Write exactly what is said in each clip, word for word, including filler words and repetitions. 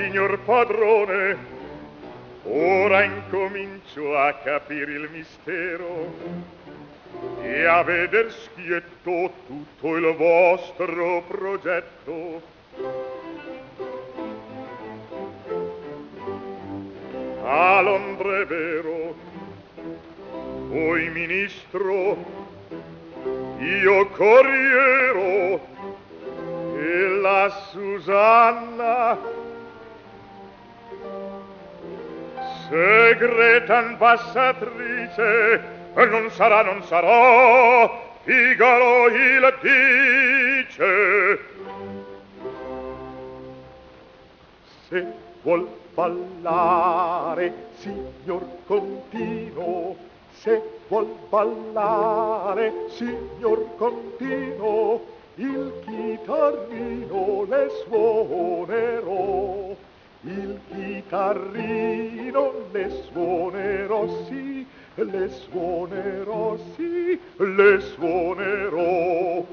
signor padrone, ora incomincio a capire il mistero e a veder schietto tutto il vostro progetto. A Londra è vero, voi ministro, io corriero, e la Susanna segreta ambasciatrice non sarà, non sarà, Figaro il dice. Se vuol ballare, signor Contino, se vuol ballare, signor Contino, il chitarrino le suonerò, il chitarrino le suonerò, sì, le suonerò, sì, le suonerò.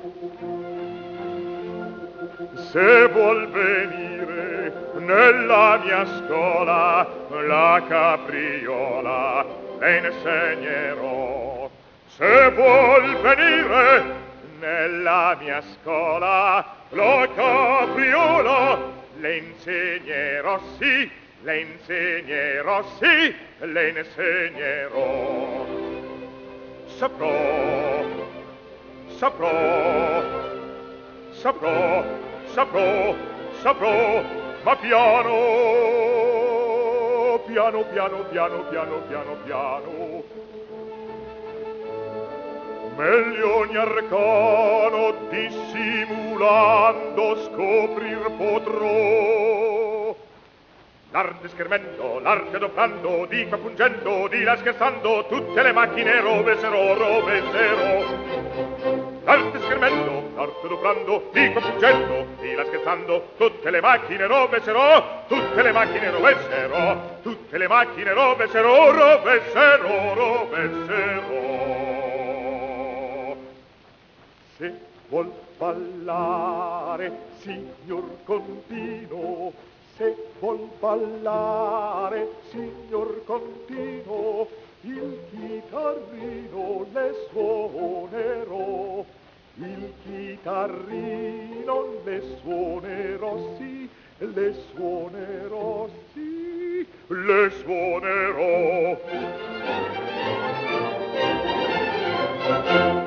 Se vuol venire nella mia scuola la capriola le insegnerò. Se vuol venire nella mia scuola la capriola le insegnerò, sì, le insegnerò, sì, le insegnerò. Saprò, saprò, saprò, saprò, saprò, ma piano, piano, piano, piano, piano, piano, piano. Meglio ogni arcano dissimulando scoprir potrò. L'arte schermendo, l'arte adoprando, di qua pungendo, di là scherzando, tutte le macchine rovescerò, rovescerò. L'arte schermendo, l'arte adoprando, di qua pungendo, di là scherzando, tutte le macchine rovescerò, tutte le macchine rovescerò, tutte le macchine rovescerò, rovescerò, rovescerò. Se vuol ballare, signor Contino, se vuol ballare, signor Contino, il chitarrino le suonerò, il chitarrino le suonerò, sì, le suonerò, sì, le suonerò.